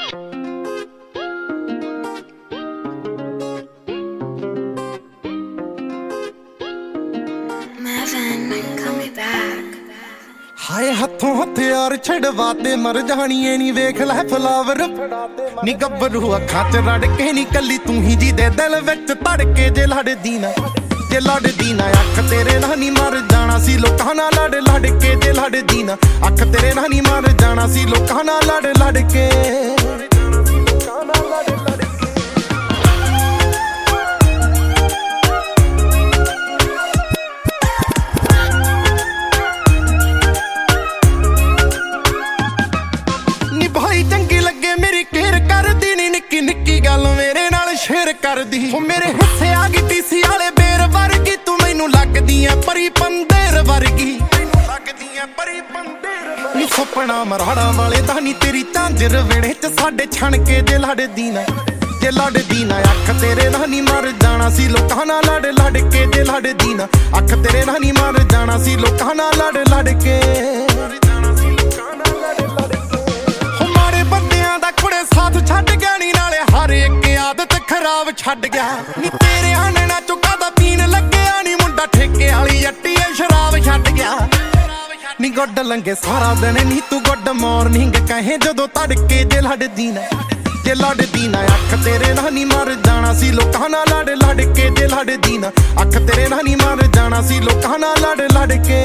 हाय हथों हथियार छड़वा ते मर जानिए नी वेख लै फ्लावर नी गब्बरू अखां च रड़ के नी कली तू ही जी दे दिल विच धड़के जे लड़दी ना अख तेरे नाल नी मर जाना सी लोकां नाल लड़ लड़ के जे लड़दी ना अख तेरे नाल नी मर जाना सी लोकां नाल लड़ लड़ के चंगी लगे मेरी केयर कर दी नी निक्की निक्की गल मेरे नाल शेयर कर दी मेरे हिस्से आ गई टीसी वाले बेर वर्गी तू मैनू लगदी ऐ परी पंदेर वर्गी नी सुपना मराड़ा वाले दा नी तेरी झांजर वेड़े च साडे छण के जे लड़दी ना अख तेरे नाल नी मर जाना सी लोकां नाल लड़ लड़ के जे लड़दी ना अख तेरे नाल नी मर जाना सी लोकां नाल लड़ लड़ के साथ छड्ड गया नी नाले हर एक आदत खराब छड्ड गया नी तेरे आने चुका दा पीन लग्या नी मुंडा ठेके वाली जट्टी शराब छड्ड गया नी गुड लंघे सारा दिन नी तू गुड मॉर्निंग कहे जदों तड़के जे लड़दी ना अख तेरे नाल नी मर जाना सी लोकां नाल लड़ लड़ के जे लड़दी ना अख तेरे नाल नी मर जाना सी लोकां नाल लड़ लड़ के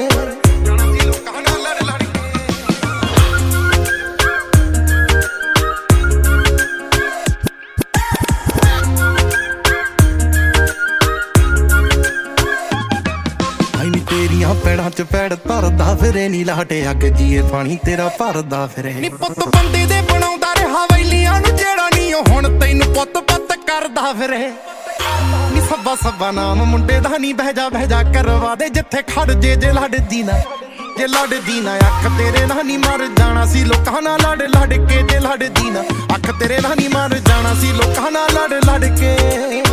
तेरिया पैड़ां च पैड़ धरदा फिरे नी लाटे अग जीए पानी तेरा भरदा फिरे नी पुत बंदे दे बनाउंदा रहा वैलियां नू जेड़ा नी हुण तैनू पुत पुत करदा फिरे नी सब्बा नाम मुंडे दा नी बह जा करवा दे जिथे खड़ जे लड़दी ना अख तेरे नाल नी मर जाना सी लोकां नाल लड़ लड़ के जे लड़दी ना अख तेरे नाल नी मर जाना सी लोकां नाल लड़ लड़ के